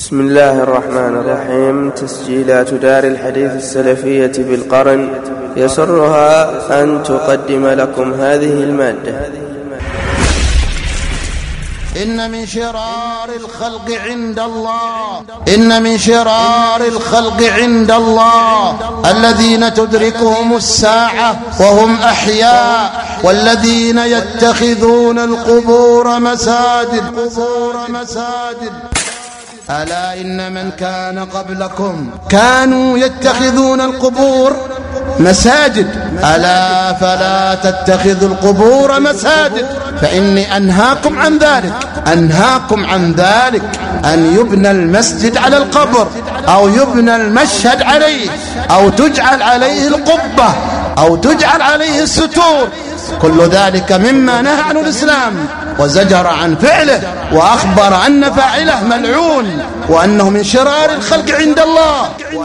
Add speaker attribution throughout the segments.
Speaker 1: بسم الله الرحمن الرحيم. تسجيلات دار الحديث السلفية بالقرن يسرها أن تقدم لكم هذه المادة.
Speaker 2: إن من شرار الخلق عند الله الذين تدركهم الساعة وهم أحياء، والذين يتخذون القبور مساجد. ألا إن من كان قبلكم كانوا يتخذون القبور مساجد، ألا فلا تتخذوا القبور مساجد، فإني أنهاكم عن ذلك أن يبنى المسجد على القبر، أو يبنى المشهد عليه، أو تجعل عليه القبة، أو تجعل عليه الستور. كل ذلك مما نهى عنه الإسلام وزجر عن فعله، وأخبر أن فاعله ملعون، وأنه من شرار الخلق عند الله.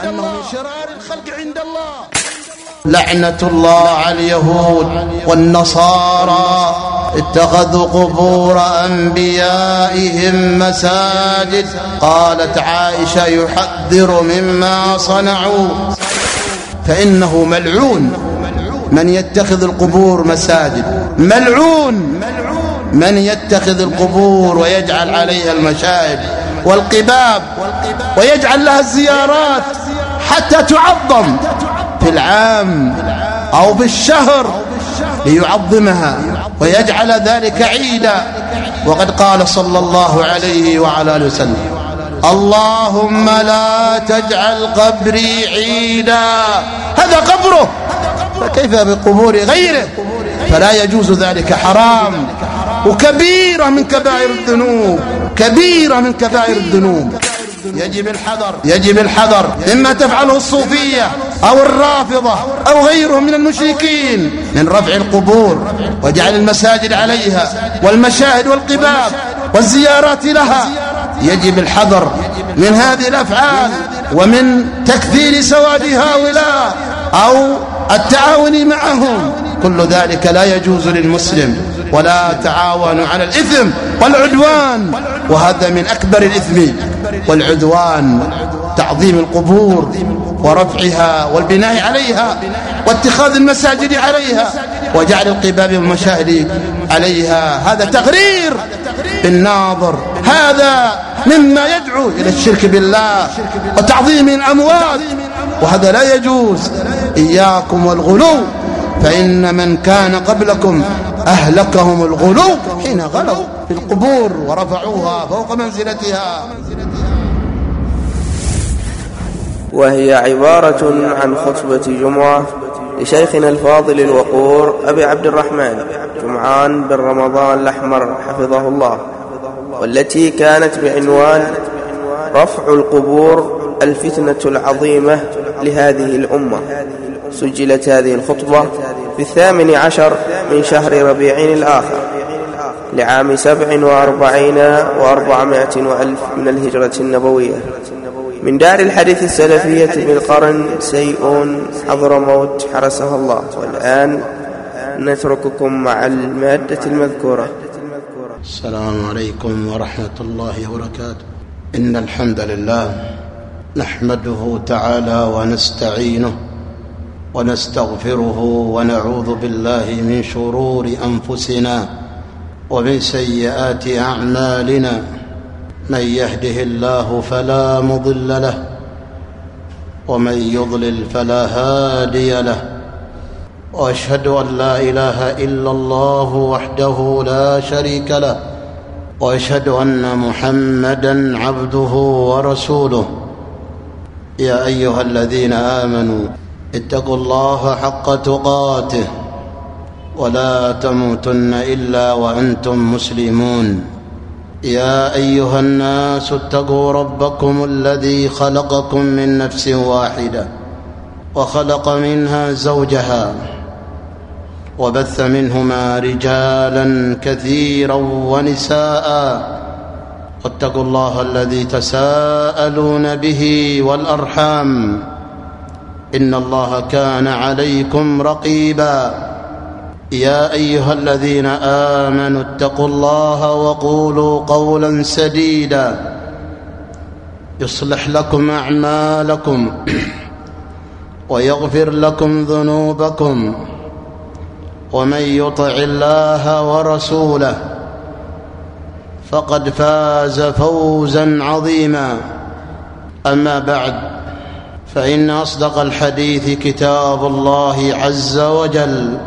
Speaker 2: لعنة الله على اليهود والنصارى اتخذوا قبور أنبيائهم مساجد. قالت عائشة: يحذر مما صنعوا، فإنه ملعون من يتخذ القبور مساجد، ملعون من يتخذ القبور ويجعل عليها المشاهد والقباب، ويجعل لها الزيارات حتى تعظم في العام أو بالشهر ليعظمها ويجعل ذلك عيدا. وقد قال صلى الله عليه وعلى آله وسلم: اللهم لا تجعل قبري عيدا. هذا قبره، فكيف بقبور غيره؟ فلا يجوز ذلك، حرام، وكبيرة من كبائر الذنوب. يجب الحذر مما تفعله الصوفية أو الرافضة أو غيرهم من المشركين من رفع القبور وجعل المساجد عليها والمشاهد والقباب والزيارات لها. يجب الحذر من هذه الأفعال ومن تكثير سواد هؤلاء أو التعاون معهم. كل ذلك لا يجوز للمسلم، ولا تعاونوا على الإثم والعدوان، وهذا من أكبر الإثم والعدوان، تعظيم القبور ورفعها والبناء عليها واتخاذ المساجد عليها وجعل القباب والمشاهد عليها. هذا تغرير بالناظر، هذا مما يدعو إلى الشرك بالله وتعظيم الأموات، وهذا لا يجوز. إياكم والغلو، فإن من كان قبلكم أهلكهم الغلو حين غلوا في القبور ورفعوها فوق منزلتها.
Speaker 1: وهي عبارة عن خطبة جمعة لشيخنا الفاضل الوقور أبي عبد الرحمن جمعان بن رمضان الأحمر حفظه الله، والتي كانت بعنوان رفع القبور الفتنة العظيمة لهذه الأمة. سجلت هذه الخطبة في 18 من شهر ربيع الآخر لعام 47 و400 وألف من الهجرة النبوية، من دار الحديث السلفية بالقرن سيئون حضرموت حرسها الله. والآن نترككم مع المادة المذكورة.
Speaker 2: السلام عليكم ورحمة الله وبركاته. إن الحمد لله نحمده تعالى ونستعينه ونستغفره ونعوذ بالله من شرور أنفسنا ومن سيئات أعمالنا. من يهده الله فلا مضل له، ومن يضلل فلا هادي له، وأشهد أن لا إله إلا الله وحده لا شريك له، وأشهد أن محمدًا عبده ورسوله. يا أيها الذين آمنوا اتقوا الله حق تقاته ولا تموتن إلا وأنتم مسلمون. يا أيها الناس اتقوا ربكم الذي خلقكم من نفس واحدة وخلق منها زوجها وبث منهما رجالا كثيرا ونساء، واتقوا الله الذي تساءلون به والأرحام، إن الله كان عليكم رقيبا. يا أيها الذين آمنوا اتقوا الله وقولوا قولا سديدا يصلح لكم أعمالكم ويغفر لكم ذنوبكم، ومن يطع الله ورسوله فقد فاز فوزا عظيما. أما بعد، فإن أصدق الحديث كتاب الله عز وجل،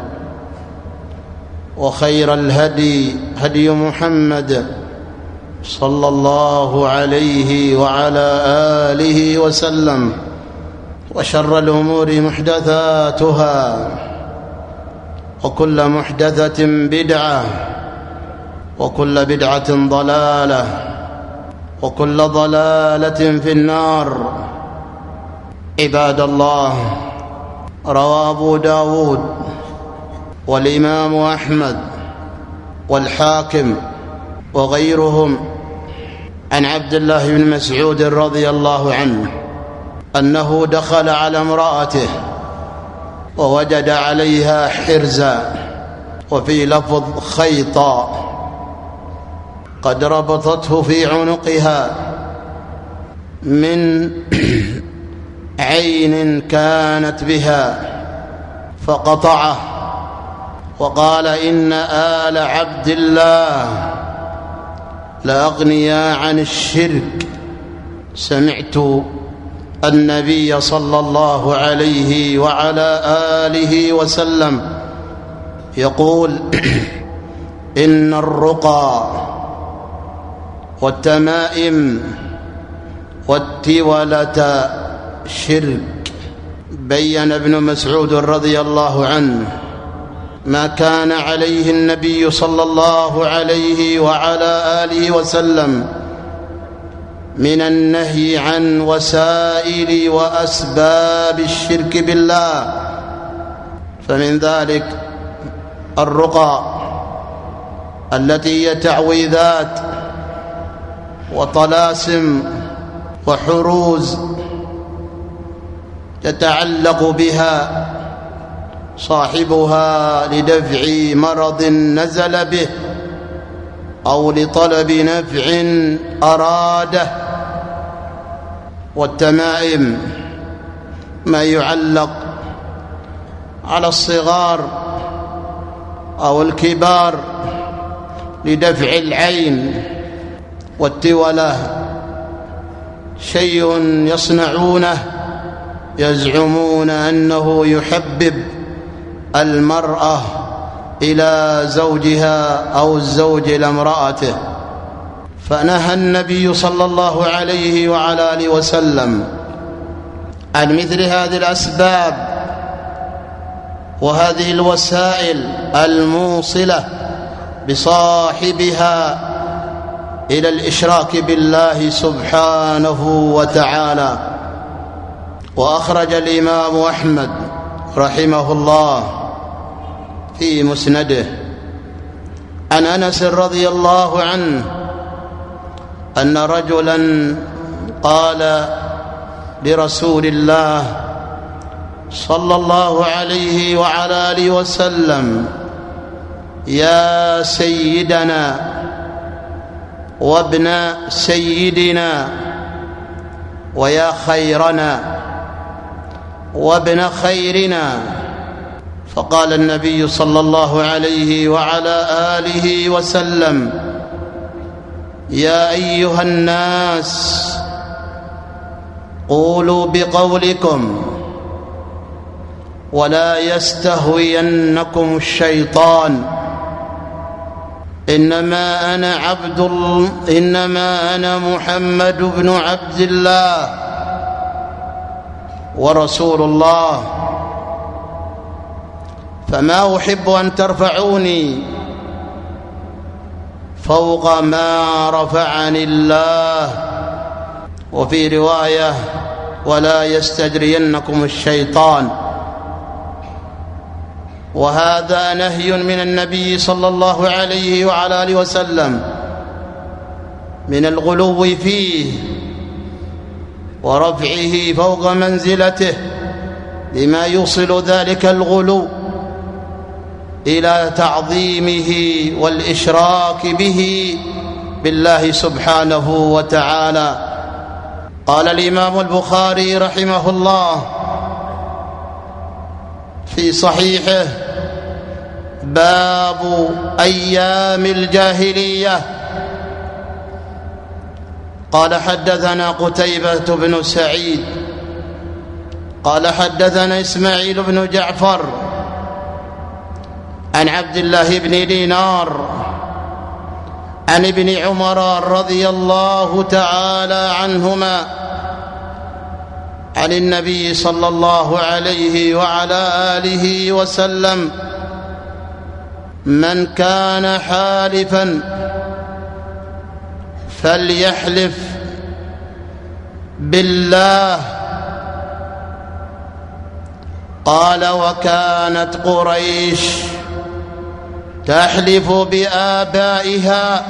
Speaker 2: وخير الهدي هدي محمد صلى الله عليه وعلى آله وسلم، وشر الأمور محدثاتها، وكل محدثة بدعة، وكل بدعة ضلالة، وكل ضلالة في النار. عباد الله، روى أبو داود والإمام أحمد والحاكم وغيرهم عن عبد الله بن مسعود رضي الله عنه أنه دخل على امرأته ووجد عليها حرزا، وفي لفظ خيطا، قد ربطته في عنقها من عين كانت بها، فقطعه وقال: إن آل عبد الله لأغنياء عن الشرك. سمعت النبي صلى الله عليه وعلى آله وسلم يقول: إن الرقى والتمائم والتولة شرك. بين ابن مسعود رضي الله عنه ما كان عليه النبي صلى الله عليه وعلى آله وسلم من النهي عن وسائل وأسباب الشرك بالله، فمن ذلك الرقى التي هي تعويذات وطلاسم وحروز يتعلق بها صاحبها لدفع مرض نزل به أو لطلب نفع أراده. والتمائم ما يعلق على الصغار أو الكبار لدفع العين. والتولة شيء يصنعونه يزعمون أنه يحبب المرأة إلى زوجها أو الزوج إلى امرأته، فنهى النبي صلى الله عليه وعلى آله وسلم عن مثل هذه الأسباب وهذه الوسائل الموصلة بصاحبها إلى الإشراك بالله سبحانه وتعالى. وأخرج الإمام أحمد رحمه الله في مسنده عن أنس رضي الله عنه أن رجلا قال لرسول الله صلى الله عليه وعلى آله وسلم: يا سيدنا وابن سيدنا ويا خيرنا وابن خيرنا. فقال النبي صلى الله عليه وعلى آله وسلم: يا أيها الناس قولوا بقولكم ولا يستهوينكم الشيطان، إنما أنا محمد بن عبد الله ورسول الله، فما أحب أن ترفعوني فوق ما رفعني الله. وفي رواية: ولا يستجرينكم الشيطان. وهذا نهي من النبي صلى الله عليه وعلى آله وسلم من الغلو فيه ورفعه فوق منزلته، لما يوصل ذلك الغلو إلى تعظيمه والإشراك به بالله سبحانه وتعالى. قال الإمام البخاري رحمه الله في صحيحه: باب أيام الجاهلية. قال حدثنا قتيبة بن سعيد قال حدثنا إسماعيل بن جعفر عن عبد الله بن دينار عن ابن عمر رضي الله تعالى عنهما عن النبي صلى الله عليه وعلى آله وسلم: من كان حالفا فليحلف بالله. قال: وكانت قريش تحلف بآبائها.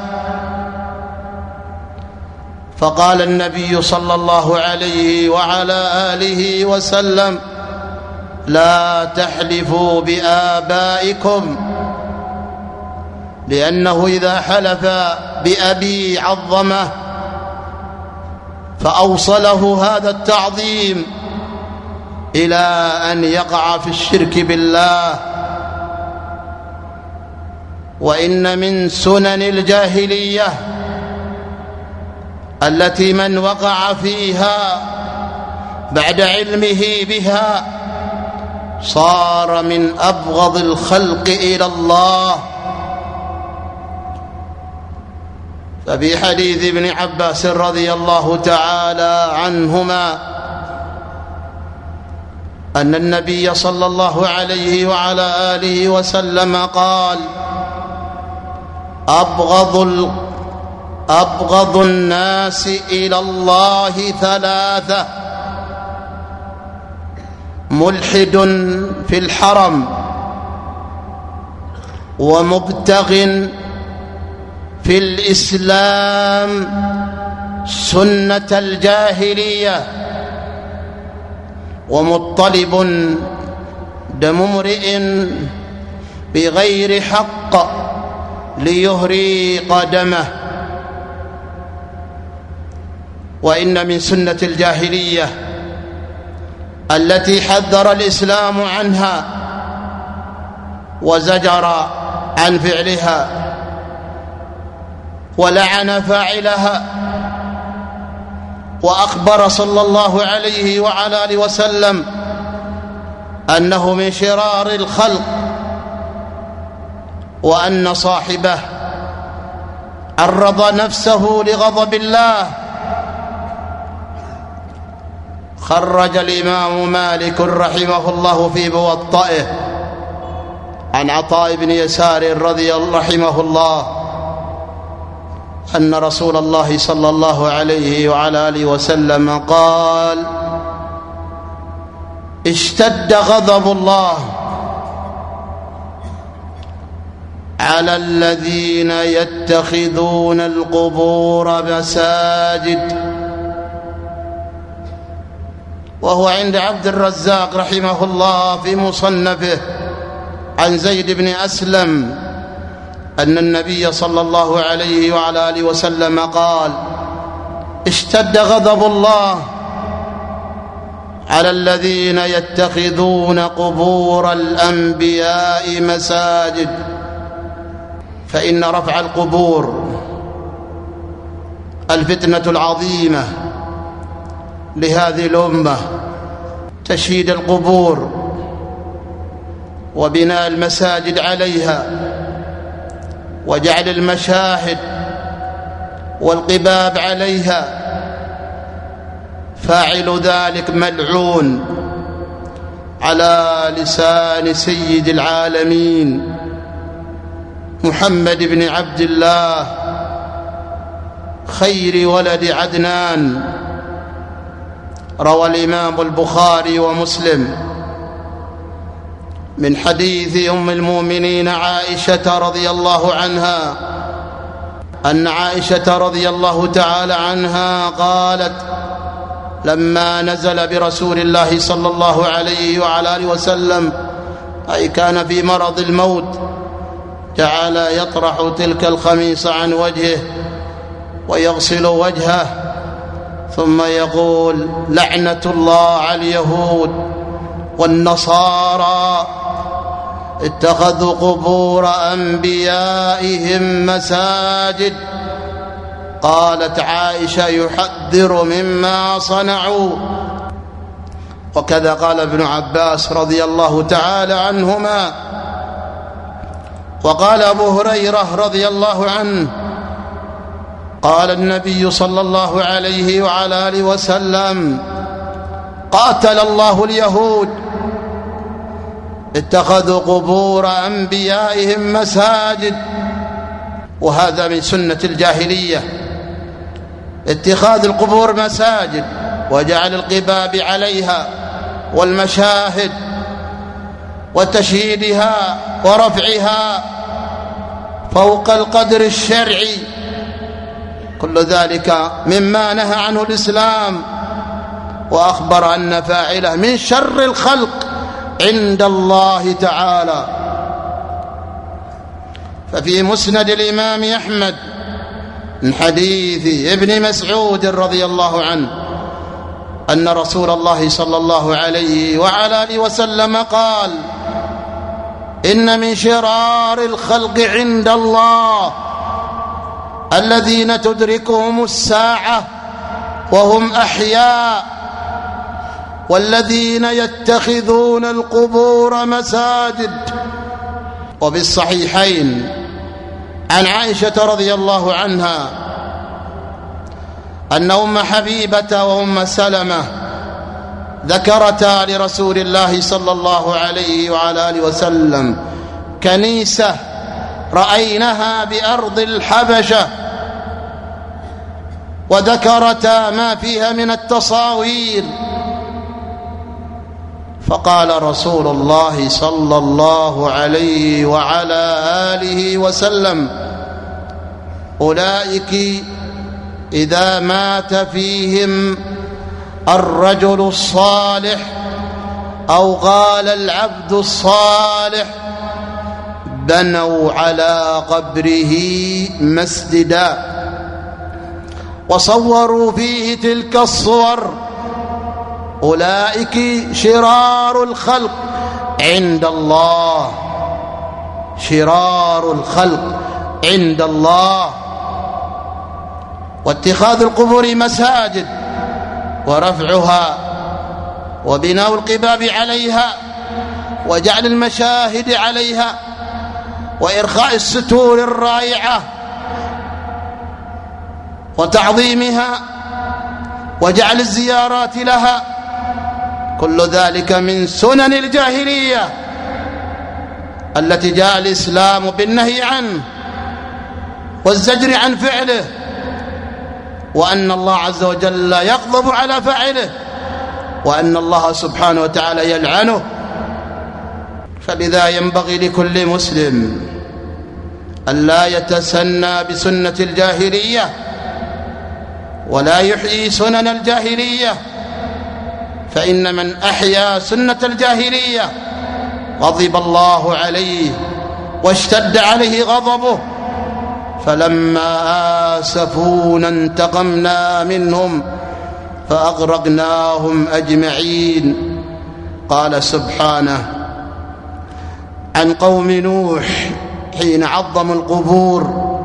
Speaker 2: فقال النبي صلى الله عليه وعلى آله وسلم: لا تحلفوا بآبائكم، لأنه إذا حلف بأبي عظمه فأوصله هذا التعظيم إلى أن يقع في الشرك بالله. وإن من سنن الجاهلية التي من وقع فيها بعد علمه بها صار من أبغض الخلق إلى الله. ففي حديث ابن عباس رضي الله تعالى عنهما أن النبي صلى الله عليه وعلى آله وسلم قال: أبغض الناس إلى الله ثلاثة: ملحد في الحرم، ومبتغ في الإسلام سنة الجاهلية، ومطلب دم امرئ بغير حق ليهريق دمه. وإن من سنة الجاهلية التي حذر الإسلام عنها وزجر عن فعلها ولعن فاعلها، وأخبر صلى الله عليه وعلى آله وسلم أنه من شرار الخلق، وأن صاحبه عرض نفسه لغضب الله. خرج الإمام مالك رحمه الله في موطئه عن عطاء بن يسار رحمه الله أن رسول الله صلى الله عليه وعلى آله وسلم قال: اشتد غضب الله على الذين يتخذون القبور مساجد. وهو عند عبد الرزاق رحمه الله في مصنفه عن زيد بن أسلم أن النبي صلى الله عليه وعلى آله وسلم قال: اشتد غضب الله على الذين يتخذون قبور الأنبياء مساجد. فإن رفع القبور الفتنة العظيمة لهذه الأمة، تشييد القبور وبناء المساجد عليها وجعل المشاهد والقباب عليها، فاعل ذلك ملعون على لسان سيد العالمين محمد بن عبد الله خير ولد عدنان. روى الإمام البخاري ومسلم من حديث أم المؤمنين عائشة رضي الله عنها أن عائشة رضي الله تعالى عنها قالت: لما نزل برسول الله صلى الله عليه وعلى آله وسلم، أي كان في مرض الموت، جعل يطرح تلك الخميص عن وجهه ويغسل وجهه، ثم يقول لعنة الله على اليهود والنصارى اتخذوا قبور أنبيائهم مساجد. قالت عائشة يحذر مما صنعوا. وكذا قال ابن عباس رضي الله تعالى عنهما. وقال أبو هريرة رضي الله عنه قال النبي صلى الله عليه وعلى آله وسلم قاتل الله اليهود اتخذوا قبور أنبيائهم مساجد. وهذا من سنة الجاهلية، اتخاذ القبور مساجد وجعل القباب عليها والمشاهد وتشييدها ورفعها فوق القدر الشرعي، كل ذلك مما نهى عنه الإسلام، وأخبر أن فاعله من شر الخلق عند الله تعالى. ففي مسند الإمام أحمد من حديث ابن مسعود رضي الله عنه أن رسول الله صلى الله عليه وعلى آله وسلم قال إن من شرار الخلق عند الله الذين تدركهم الساعة وهم أحياء والذين يتخذون القبور مساجد. وفي الصحيحين عن عائشة رضي الله عنها أن أم حبيبة وأم سلمة ذكرتا لرسول الله صلى الله عليه وعلى آله وسلم كنيسة رأيناها بأرض الحبشة، وذكرتا ما فيها من التصاوير، فقال رسول الله صلى الله عليه وعلى آله وسلم أولئك إذا مات فيهم الرجل الصالح أو قال العبد الصالح بنوا على قبره مسجدا وصوروا فيه تلك الصور. أولئك شرار الخلق عند الله، شرار الخلق عند الله. واتخاذ القبور مساجد ورفعها وبناء القباب عليها وجعل المشاهد عليها وإرخاء الستور الرائعة وتعظيمها وجعل الزيارات لها، كل ذلك من سنن الجاهلية التي جاء الإسلام بالنهي عنه والزجر عن فعله، وأن الله عز وجل يغضب على فاعله، وأن الله سبحانه وتعالى يلعنه. فلذا ينبغي لكل مسلم أن لا يتسنى بسنة الجاهلية ولا يحيي سنن الجاهلية، فإن من أحيا سنة الجاهلية غضب الله عليه واشتد عليه غضبه. فلما آسفونا انتقمنا منهم فأغرقناهم أجمعين. قال سبحانه عن قوم نوح حين عظموا القبور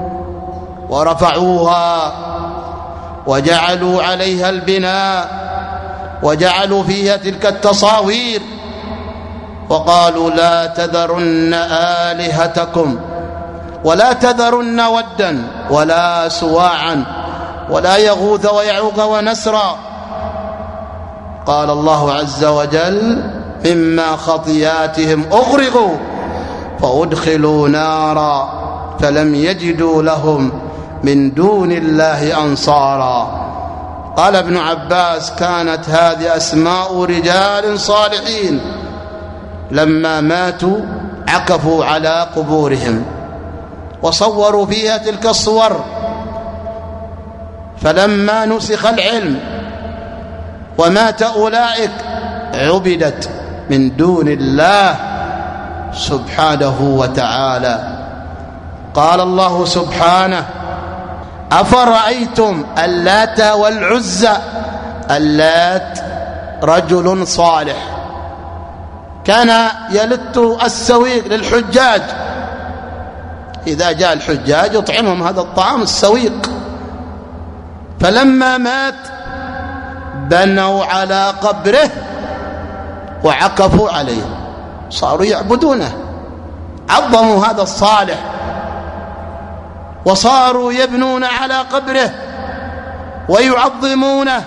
Speaker 2: ورفعوها وجعلوا عليها البناء وجعلوا فيها تلك التصاوير، وقالوا لا تذرن آلهتكم ولا تذرن ودا ولا سواعا ولا يغوث ويعوق ونسرا. قال الله عز وجل مما خطياتهم أغرقوا فأدخلوا نارا فلم يجدوا لهم من دون الله أنصارا. قال ابن عباس كانت هذه أسماء رجال صالحين لما ماتوا عكفوا على قبورهم وصوروا فيها تلك الصور، فلما نسخ العلم ومات أولئك عبدت من دون الله سبحانه وتعالى. قال الله سبحانه أفرأيتم اللات والعزى. اللات رجل صالح كان يلت السويق للحجاج، إذا جاء الحجاج يطعمهم هذا الطعام السويق. فلما مات بنوا على قبره وعكفوا عليه، صاروا يعبدونه، عظموا هذا الصالح وصاروا يبنون على قبره ويعظمونه.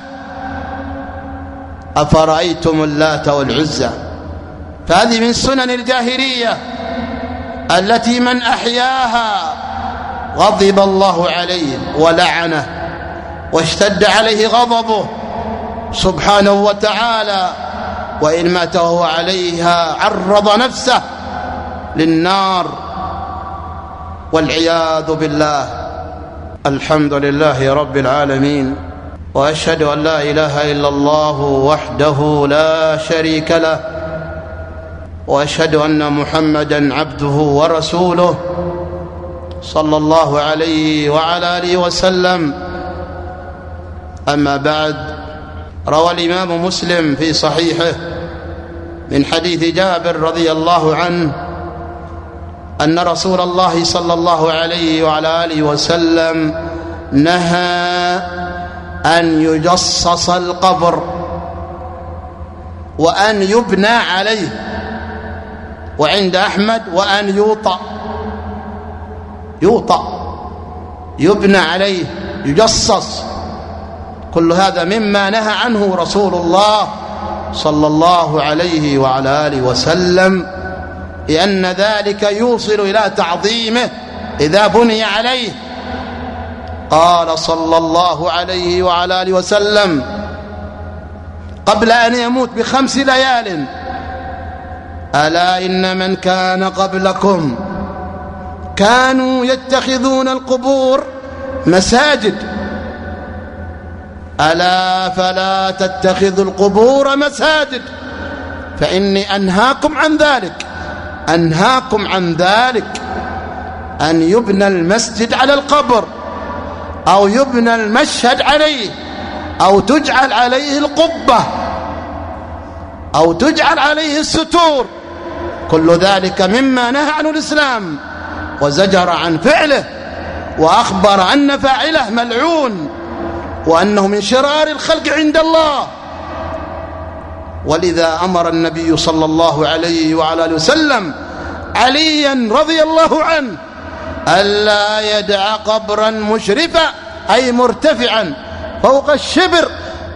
Speaker 2: أفرأيتم اللات والعزى. فهذه من سنن الجاهلية التي من أحياها غضب الله عليه ولعنه واشتد عليه غضبه سبحانه وتعالى، وإن مات وهو عليها عرض نفسه للنار والعياذ بالله. الحمد لله رب العالمين، وأشهد أن لا إله إلا الله وحده لا شريك له، وأشهد أن محمدًا عبده ورسوله صلى الله عليه وعلى آله وسلم. أما بعد، روى الإمام مسلم في صحيحه من حديث جابر رضي الله عنه أن رسول الله صلى الله عليه وعلى آله وسلم نهى أن يجصص القبر وأن يبنى عليه، وعند أحمد وأن يوطأ يبنى عليه يجصص. كل هذا مما نهى عنه رسول الله صلى الله عليه وعلى آله وسلم، لأن ذلك يوصل إلى تعظيمه إذا بني عليه. قال صلى الله عليه وعلى آله وسلم قبل أن يموت ب5 ليال: ألا إن من كان قبلكم كانوا يتخذون القبور مساجد، ألا فلا تتخذوا القبور مساجد، فإني أنهاكم عن ذلك أن يبنى المسجد على القبر، أو يبنى المشهد عليه، أو تجعل عليه القبة، أو تجعل عليه الستور. كل ذلك مما نهى عنه الإسلام وزجر عن فعله، وأخبر أن فاعله ملعون وأنه من شرار الخلق عند الله. ولذا أمر النبي صلى الله عليه وعلى آله وسلم عليا رضي الله عنه ألا يدع قبرا مشرفا أي مرتفعا فوق الشبر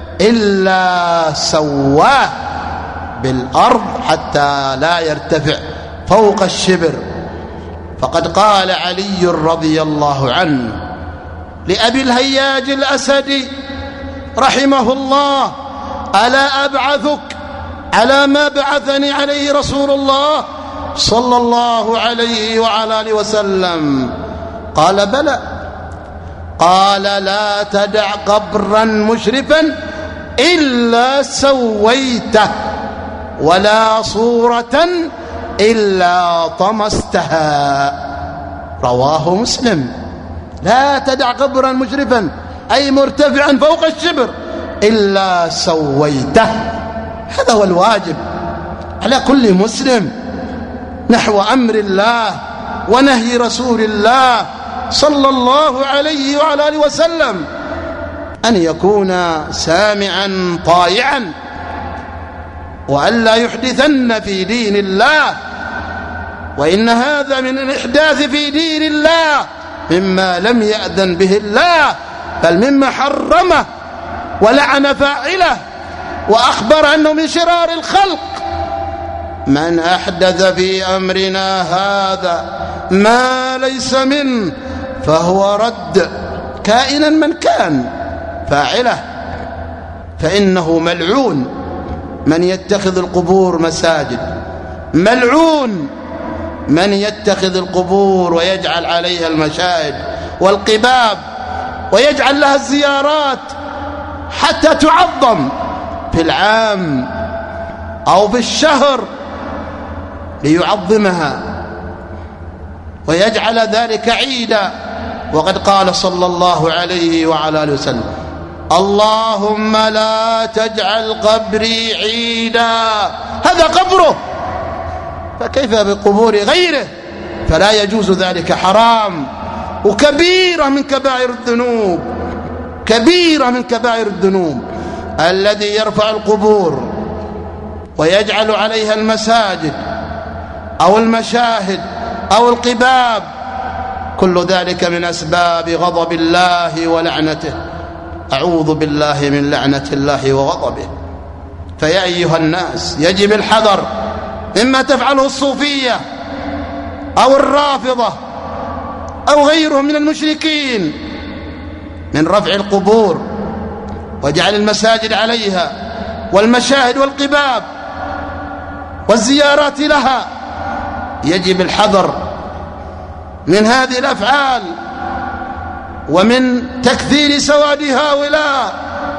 Speaker 2: إلا سواه بالأرض حتى لا يرتفع فوق الشبر. فقد قال علي رضي الله عنه لأبي الهياج الأسدي رحمه الله: ألا أبعثك على ما بعثني عليه رسول الله صلى الله عليه وعلى آله وسلم؟ قال: بلى. قال: لا تدع قبرا مشرفا إلا سويته، ولا صورة إلا طمستها. رواه مسلم. لا تدع قبرا مشرفا أي مرتفعا فوق الشبر إلا سويته. هذا هو الواجب على كل مسلم نحو أمر الله ونهي رسول الله صلى الله عليه وعلى آله وسلم، أن يكون سامعا طائعا، وأن لا يحدثن في دين الله. وإن هذا من الإحداث في دين الله مما لم يأذن به الله، بل مما حرمه ولعن فاعله، وأخبر أنه من شرار الخلق. من أحدث في أمرنا هذا ما ليس منه فهو رد، كائنا من كان فاعله، فإنه ملعون من يتخذ القبور مساجد، ملعون من يتخذ القبور ويجعل عليها المشاهد والقباب ويجعل لها الزيارات حتى تعظم في العام أو في الشهر ليعظمها ويجعل ذلك عيدا وقد قال صلى الله عليه وعلى آله وسلم: اللهم لا تجعل قبري عيدا. هذا قبره، فكيف بقبور غيره؟ فلا يجوز ذلك، حرام، وكبيرة من كبائر الذنوب، كبيرة من كبائر الذنوب. الذي يرفع القبور ويجعل عليها المساجد أو المشاهد أو القباب، كل ذلك من أسباب غضب الله ولعنته. أعوذ بالله من لعنة الله وغضبه. فيا أيها الناس، يجب الحذر مما تفعله الصوفية أو الرافضة أو غيرهم من المشركين من رفع القبور وجعل المساجد عليها والمشاهد والقباب والزيارات لها. يجب الحذر من هذه الأفعال ومن تكثير سواد هؤلاء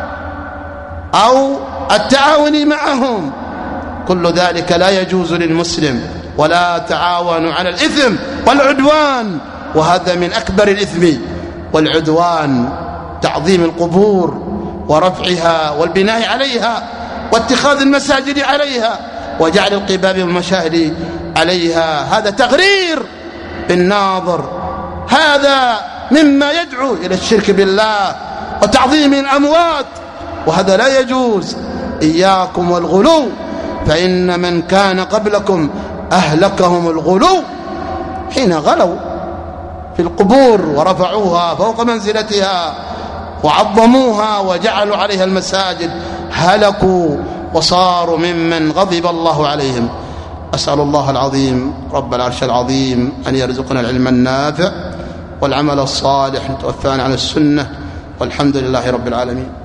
Speaker 2: أو التعاون معهم. كل ذلك لا يجوز للمسلم، ولا تعاونوا على الإثم والعدوان، وهذا من أكبر الإثم والعدوان، تعظيم القبور ورفعها والبناء عليها واتخاذ المساجد عليها وجعل القباب والمشاهد عليها. هذا تغرير بالناظر، هذا مما يدعو إلى الشرك بالله وتعظيم الأموات، وهذا لا يجوز. إياكم والغلو، فإن من كان قبلكم أهلكهم الغلو حين غلوا في القبور ورفعوها فوق منزلتها وعظموها وجعلوا عليها المساجد، هلكوا وصاروا ممن غضب الله عليهم. أسأل الله العظيم رب العرش العظيم أن يرزقنا العلم النافع والعمل الصالح، توفانا على السنة، والحمد لله رب العالمين.